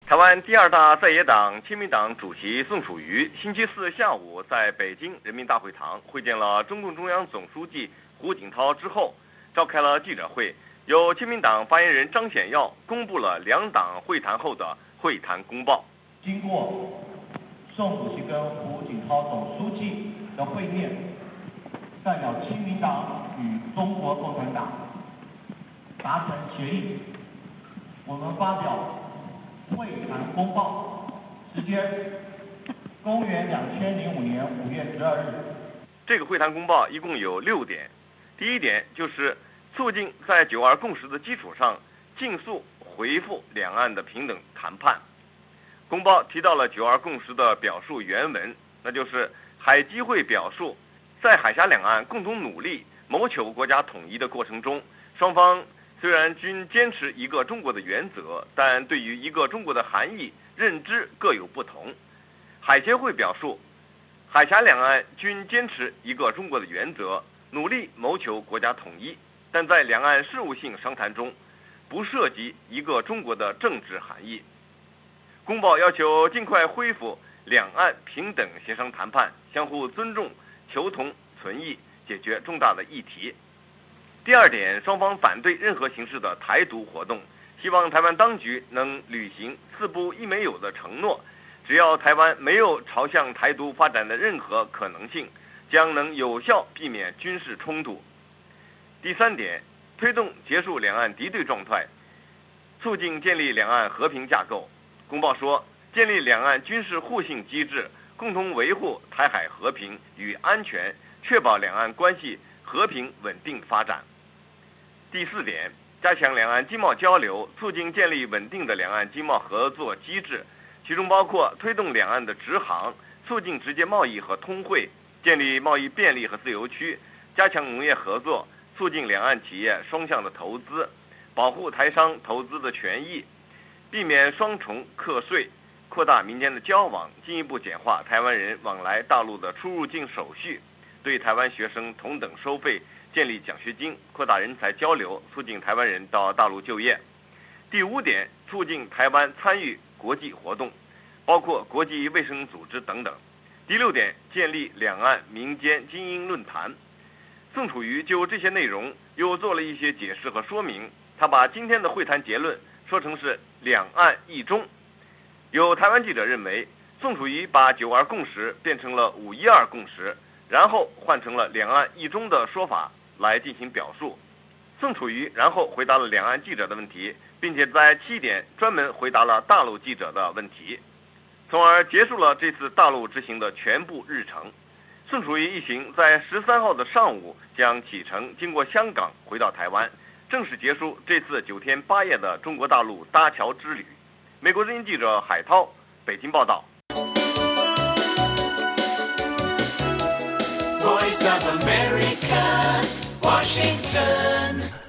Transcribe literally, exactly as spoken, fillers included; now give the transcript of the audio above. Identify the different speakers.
Speaker 1: 台湾第二大在野党亲民党主席宋楚瑜星期四下午在北京人民大会堂会见了中共中央总书记胡锦涛之后，召开了记者会，由亲民党发言人张显耀公布了两党会谈后的会谈公报。
Speaker 2: 经过宋主席跟胡锦涛总书记的会面，代表亲民党与中国共产党达成协议，我们发表会谈公报，时间公元两千零五年五月十二日。
Speaker 1: 这个会谈公报一共有六点。第一点就是促进在九二共识的基础上，尽速恢复两岸的平等谈判。公报提到了九二共识的表述原文，那就是海基会表述，在海峡两岸共同努力谋求国家统一的过程中，双方虽然均坚持一个中国的原则，但对于一个中国的含义认知各有不同。海协会表述，海峡两岸均坚持一个中国的原则，努力谋求国家统一，但在两岸事务性商谈中，不涉及一个中国的政治含义。公报要求尽快恢复两岸平等协商谈判，相互尊重，求同存异，解决重大的议题。第二点，双方反对任何形式的台独活动，希望台湾当局能履行四不一没有的承诺，只要台湾没有朝向台独发展的任何可能性，将能有效避免军事冲突。第三点，推动结束两岸敌对状态，促进建立两岸和平架构。公报说，建立两岸军事互信机制，共同维护台海和平与安全，确保两岸关系和平稳定发展。第四点，加强两岸经贸交流，促进建立稳定的两岸经贸合作机制，其中包括推动两岸的直航，促进直接贸易和通汇，建立贸易便利和自由区，加强农业合作，促进两岸企业双向的投资，保护台商投资的权益，避免双重课税，扩大民间的交往，进一步简化台湾人往来大陆的出入境手续，对台湾学生同等收费，建立奖学金，扩大人才交流，促进台湾人到大陆就业。第五点，促进台湾参与国际活动，包括国际卫生组织等等。第六点，建立两岸民间精英论坛。宋楚瑜就这些内容又做了一些解释和说明，他把今天的会谈结论说成是两岸一中。有台湾记者认为，宋楚瑜把九二共识变成了五一二共识，然后换成了两岸一中的说法来进行表述。宋楚瑜然后回答了两岸记者的问题，并且在七点专门回答了大陆记者的问题，从而结束了这次大陆之行的全部日程。宋楚瑜一行在十三号的上午将启程经过香港回到台湾，正式结束这次九天八夜的中国大陆搭桥之旅。美国之音记者海涛，北京报道。
Speaker 3: Voice of America, Washington.